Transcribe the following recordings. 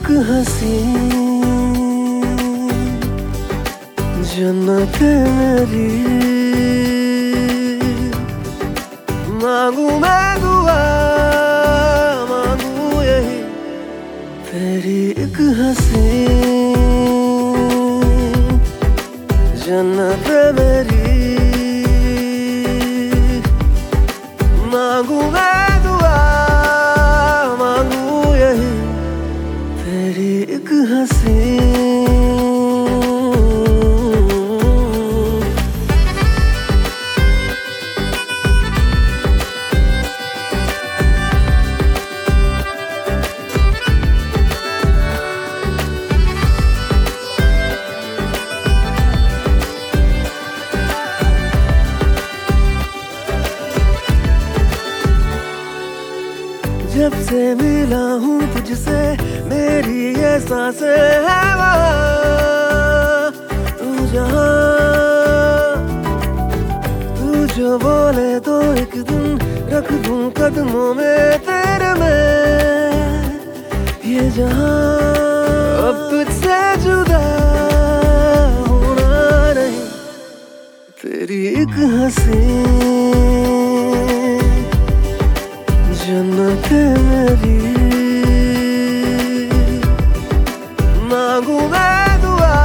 एक हंसी जन्नत है मेरी। मांगू मैं दुआ, मांगू यही तेरी एक हंसी जन्नत है मेरी। मांगू मैं दुआ, मांगू यही तेरी एक हंसी। जब से मिला हूँ तुझसे मेरी ये सांसें है वहाँ, तू जहाँ तू जो बोले तो एक दिन रख दूँ कदमों में तेरे में ये जहाँ। अब तुझसे जुदा होना नहीं, तेरी एक हंसी जन्नत है मेरी। मांगू मैं दुआ,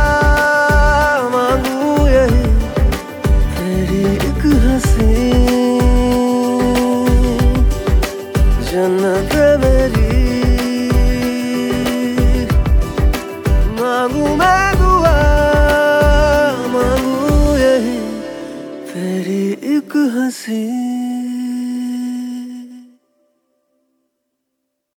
मांगू यही तेरी एक हंसी जन्नत है मेरी। मांगू मैं दुआ, मांगू यही तेरी एक हंसी।